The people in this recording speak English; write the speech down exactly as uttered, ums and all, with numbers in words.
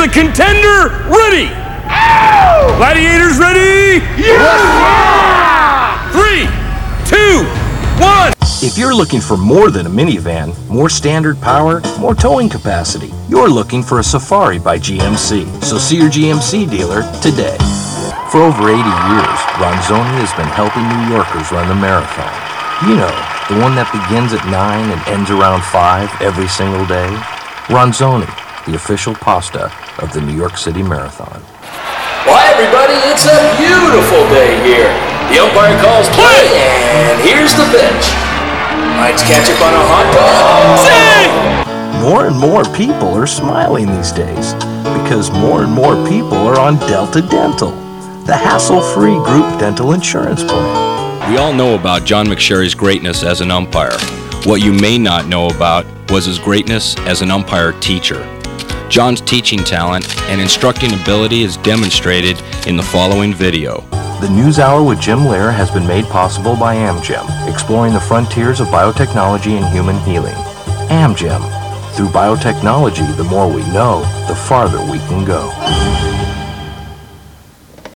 the contender ready? Ow! Gladiators ready? Yeah! Three, two, one. If you're looking for more than a minivan, more standard power, more towing capacity, you're looking for a Safari by G M C. So see your G M C dealer today. For over eighty years, Ronzoni has been helping New Yorkers run the marathon. You know, the one that begins at nine and ends around five every single day. Ronzoni, the official pasta of the New York City Marathon. Why, everybody, it's a beautiful day here. The umpire calls play, and here's the pitch. Lights catch up on a hot dog. Zing! More and more people are smiling these days because more and more people are on Delta Dental, the hassle-free group dental insurance plan. We all know about John McSherry's greatness as an umpire. What you may not know about was his greatness as an umpire teacher. John's teaching talent and instructing ability is demonstrated in the following video. The News Hour with Jim Lehrer has been made possible by Amgem, exploring the frontiers of biotechnology and human healing. Amgem. Through biotechnology, the more we know, the farther we can go.